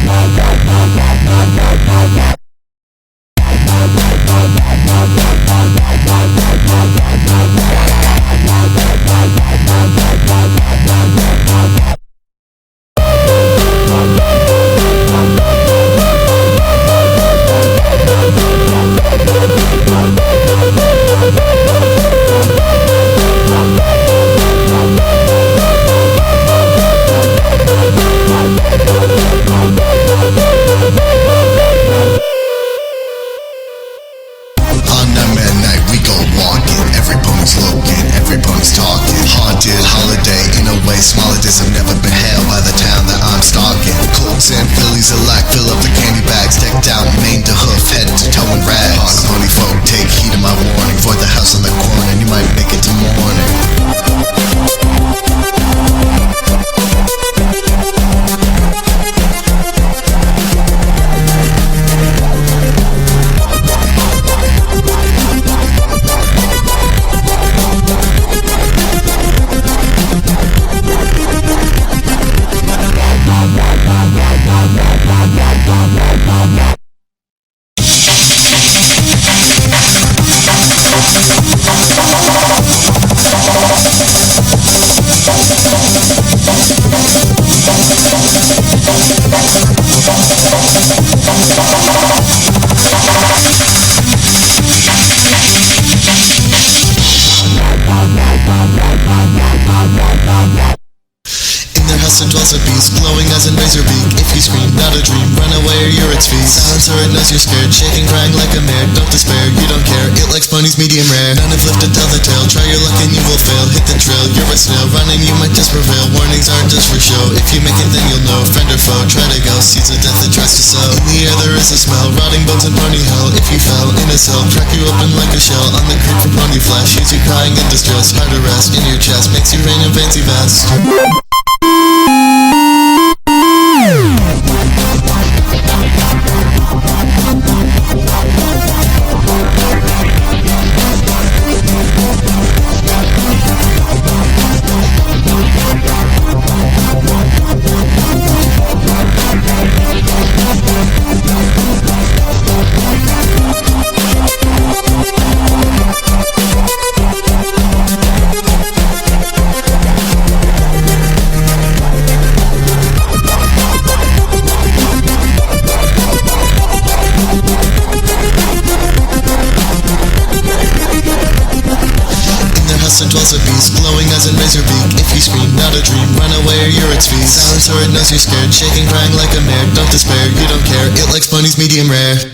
Smaller days have never been hailed by the town that I'm stalking. Colts and fillies alike fill up the candy bags, decked out mane to hoof, head to toe in rags. Hard pony folk, take heed of my warning. Avoid the house on the corner and you might make it to morning. And dwells a beast, glowing as in razor beak. If you scream, not a dream, run away or you're its feast. Silence or it knows you're scared, shaking, crying like a mare. Don't despair, you don't care, it likes ponies medium rare. None have lived to tell the tale, try your luck and you will fail. Hit the trail, you're a snail, running you might just prevail. Warnings aren't just for show, if you make it then you'll know. Friend or foe, try to go, seeds of death that tries to sow. In the air there is a smell, rotting bones and pony hell. If you fell in a cell, crack you open like a shell. On the creek for pony flesh, hears you crying in distress. Hard to rest in your chest, makes you rain in fancy vest. And dwells a beast, glowing as in razor beak. If you scream, not a dream, run away or you're its feast. Silence or it knows you're scared, shaking, crying like a mare. Don't despair, you don't care, it likes ponies medium rare.